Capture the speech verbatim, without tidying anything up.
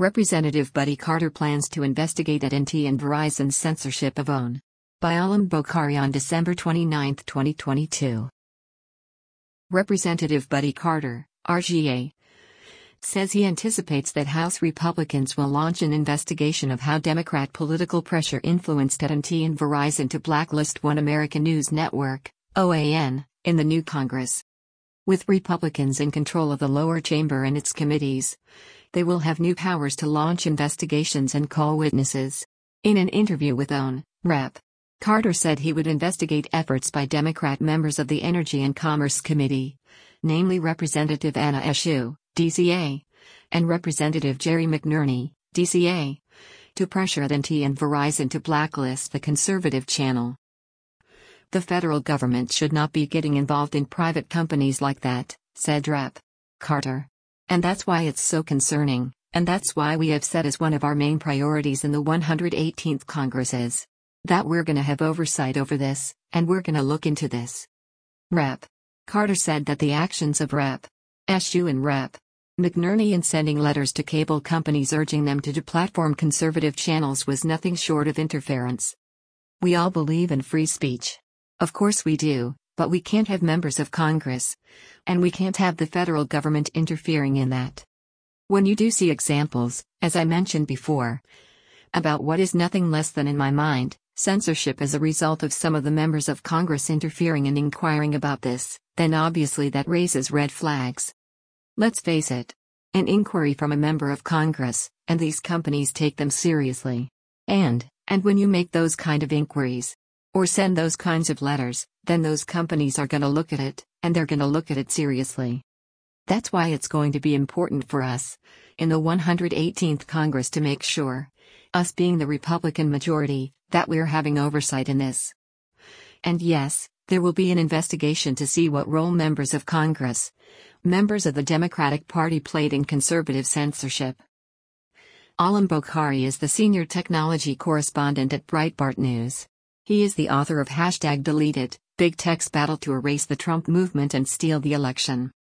Representative Buddy Carter plans to investigate A T and T and Verizon's censorship of OWN. By Alam Bokhari on December twenty-ninth, twenty twenty-two. Representative Buddy Carter, R G A, says he anticipates that House Republicans will launch an investigation of how Democrat political pressure influenced A T and T and Verizon to blacklist One American News Network, O A N, in the new Congress. With Republicans in control of the lower chamber and its committees, they will have new powers to launch investigations and call witnesses. In an interview with OWN, Representative Carter said he would investigate efforts by Democrat members of the Energy and Commerce Committee, namely Representative Anna Eshoo, D C A, and Representative Jerry McNerney, D C A, to pressure A T and T and Verizon to blacklist the conservative channel. The federal government should not be getting involved in private companies like that, said Representative Carter. And that's why it's so concerning, and that's why we have said as one of our main priorities in the one hundred eighteenth Congress is that we're gonna have oversight over this, and we're gonna look into this. Representative Carter said that the actions of Representative Eshoo and Representative McNerney in sending letters to cable companies urging them to deplatform conservative channels was nothing short of interference. We all believe in free speech. Of course we do, but we can't have members of Congress, and we can't have the federal government interfering in that. When you do see examples, as I mentioned before, about what is nothing less than, in my mind, censorship as a result of some of the members of Congress interfering and inquiring about this, then obviously that raises red flags. Let's face it. An inquiry from a member of Congress, and these companies take them seriously. And, and when you make those kind of inquiries, or send those kinds of letters, then those companies are gonna look at it, and they're gonna look at it seriously. That's why it's going to be important for us, in the one hundred eighteenth Congress, to make sure, us being the Republican majority, that we're having oversight in this. And yes, there will be an investigation to see what role members of Congress, members of the Democratic Party, played in conservative censorship. Alam Bokhari is the senior technology correspondent at Breitbart News. He is the author of Hashtag Deleted, Big Tech's Battle to Erase the Trump Movement and Steal the Election.